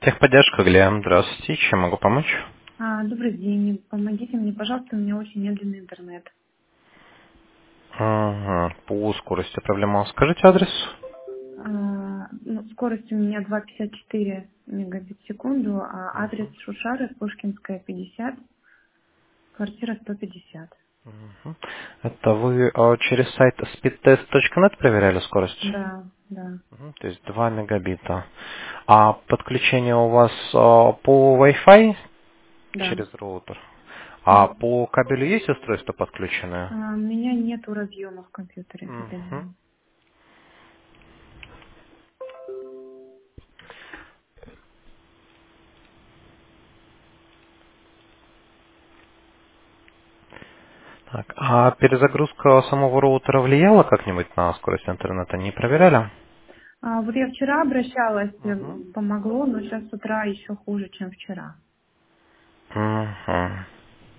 Техподдержка, Глеб. Здравствуйте. Чем могу помочь? Добрый день. Помогите мне, пожалуйста, у меня очень медленный интернет. Ага. По скорости проблема. Скажите адрес. Скорость у меня 2,54 мегабит в секунду, а адрес Мгм. Шушары, Пушкинская, 50, квартира 150. Мгм. Это вы через сайт speedtest.net проверяли скорость? Да, да, То есть 2 мегабита. А подключение у вас по Wi-Fi да. через роутер? А М. по кабелю есть устройство подключенное? У меня нету разъема в компьютере, к Мгм. сожалению. Так, а перезагрузка самого роутера влияла как-нибудь на скорость интернета? Не проверяли? Вот я вчера обращалась, Мгм. помогло, но сейчас с утра еще хуже, чем вчера. Мгм.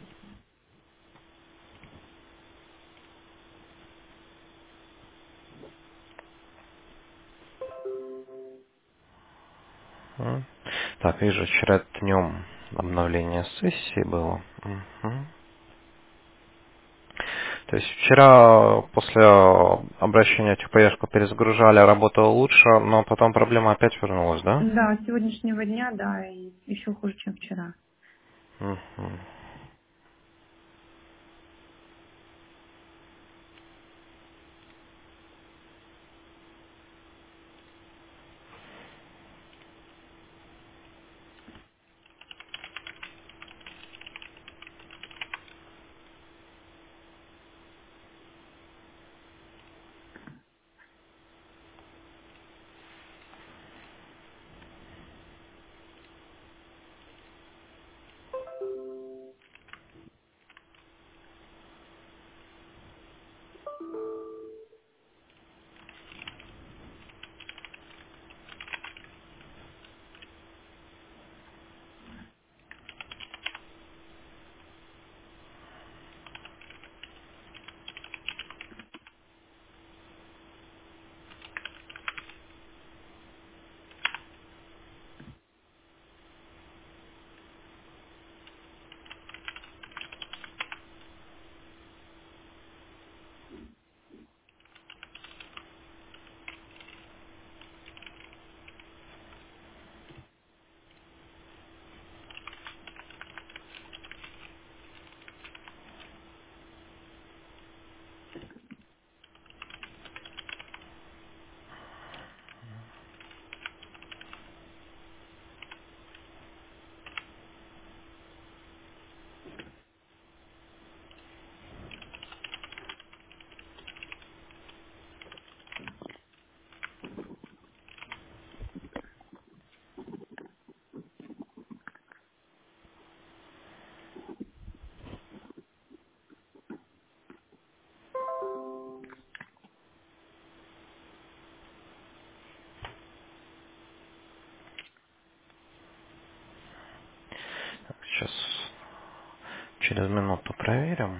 Мгм. Так, вижу, вчера днем обновление сессии было. Мгм. То есть вчера после обращения техподдержку перезагружали, работало лучше, но потом проблема опять вернулась, да? Да, с сегодняшнего дня, да, и еще хуже, чем вчера. Мгм. Сейчас через минуту проверим.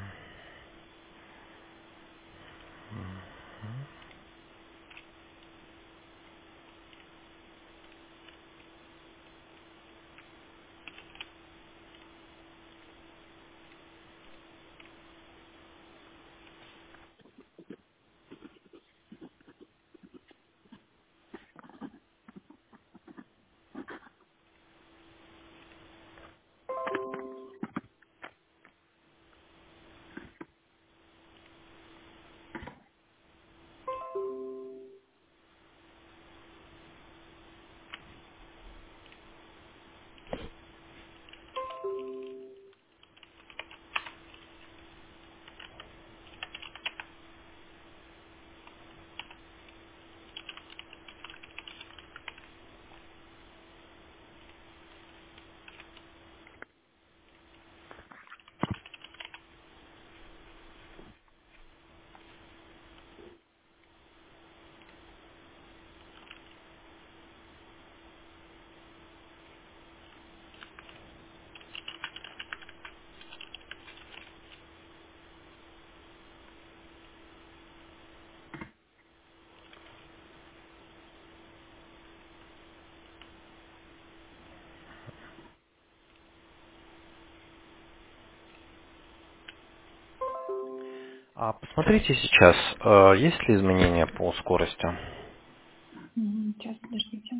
А посмотрите сейчас, есть ли изменения по скорости. Сейчас, подождите.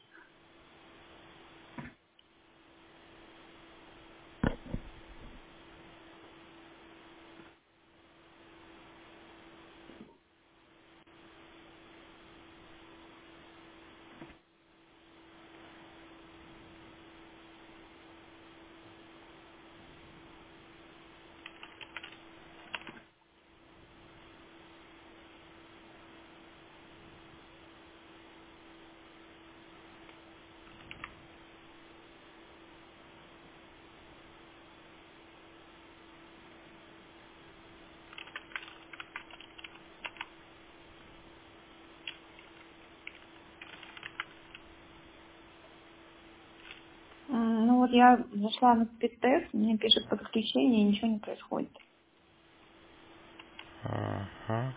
Ну вот я зашла на спид-тест, мне пишет подключение, и ничего не происходит. Мгм.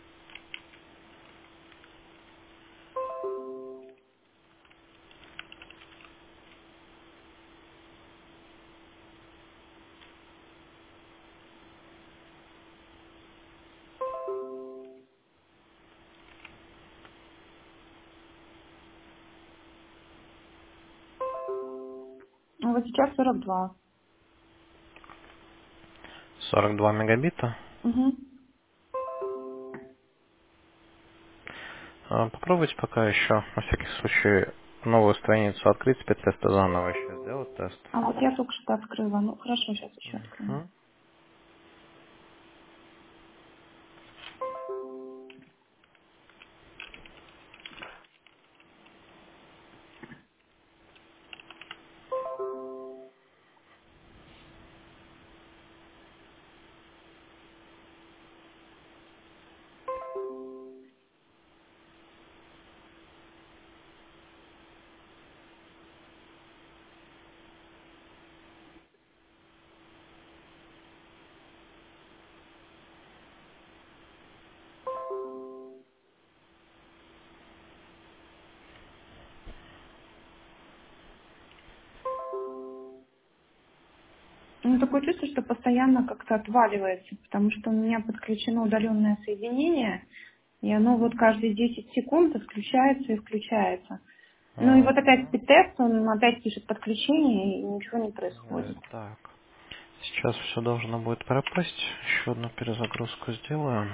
Ну вот сейчас 42. 42 мегабита. Угу. Попробуйте пока еще, на всякий случай, новую страницу открыть, спецтеста заново еще сделать тест. А вот я только что открыла. Ну хорошо, сейчас еще открою. Мгм. Ну, такое чувство, что постоянно как-то отваливается, потому что у меня подключено удаленное соединение, и оно вот каждые 10 секунд отключается и включается. Ну и вот опять Мгм. спид-тест, он опять пишет подключение, и ничего не происходит. Так, сейчас все должно будет пропасть. Еще одну перезагрузку сделаю.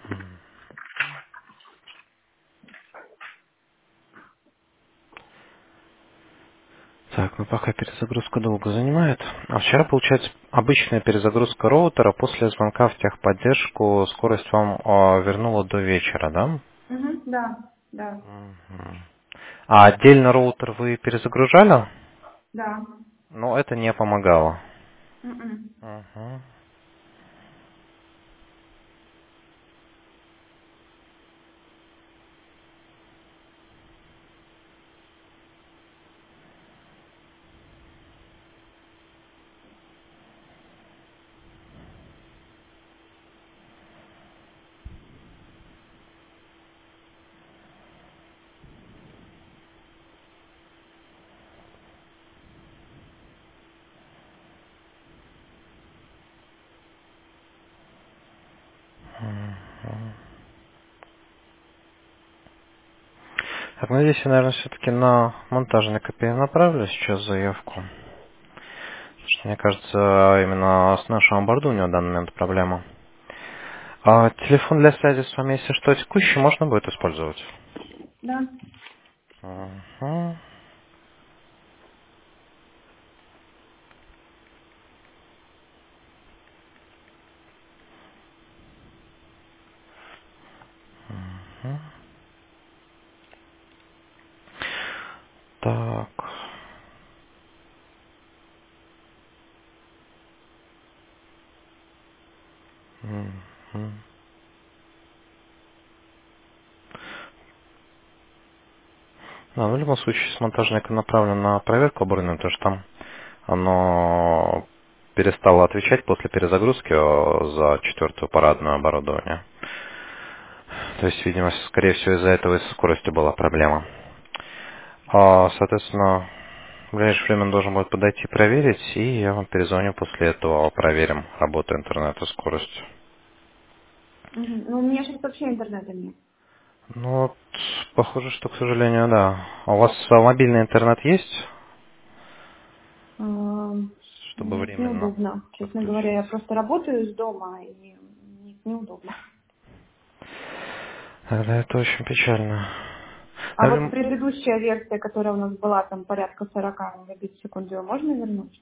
Так, ну пока перезагрузка долго занимает. А вчера, получается, обычная перезагрузка роутера после звонка в техподдержку скорость вам вернула до вечера, да? Мгм, да, да, Мгм. А отдельно роутер вы перезагружали? да. Но это не помогало. Мгм. Мгм. Так, ну здесь я, наверное, все-таки на монтажный копию направлю сейчас заявку. Потому что, мне кажется, именно с нашим оборудованием в данный момент проблема. А телефон для связи с вами, если что, текущий, можно будет использовать? Да. Мгм. Так. Мгм. Да, ну, в любом случае, с монтажника направлен на проверку оборудования, потому что там оно перестало отвечать после перезагрузки за четвертую парадную оборудование. То есть, видимо, скорее всего, из-за этого и со скоростью была проблема. Соответственно, в ближайшее время он должен будет подойти проверить, и я вам перезвоню после этого, проверим работу интернета, скорость. Мгм. Ну, у меня сейчас вообще интернета нет. Ну, вот, похоже, что, к сожалению, да. А у вас мобильный интернет есть, чтобы Нет, временно неудобно. Честно говоря, я подключиться? просто работаю из дома, и неудобно. Да, это очень печально. А Да, вот предыдущая версия, которая у нас была, там порядка 40 мегабит в секунду, ее можно вернуть?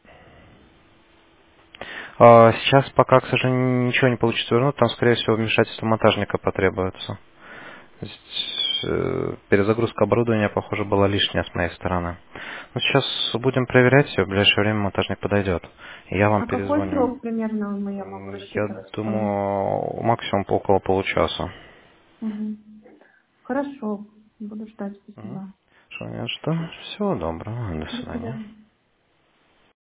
сейчас пока, к сожалению, ничего не получится вернуть, там, скорее всего, вмешательство монтажника потребуется. То есть, перезагрузка оборудования, похоже, была лишняя с моей стороны. Но сейчас будем проверять, и в ближайшее время монтажник подойдет. И я вам А какой перезвоню. срок примерно я могу Я рассчитывать, что он... думаю, максимум по около получаса. Мгм. Хорошо, буду ждать, Мгм. спасибо. Что, нет, что? Всего доброго. До До свидания. свидания.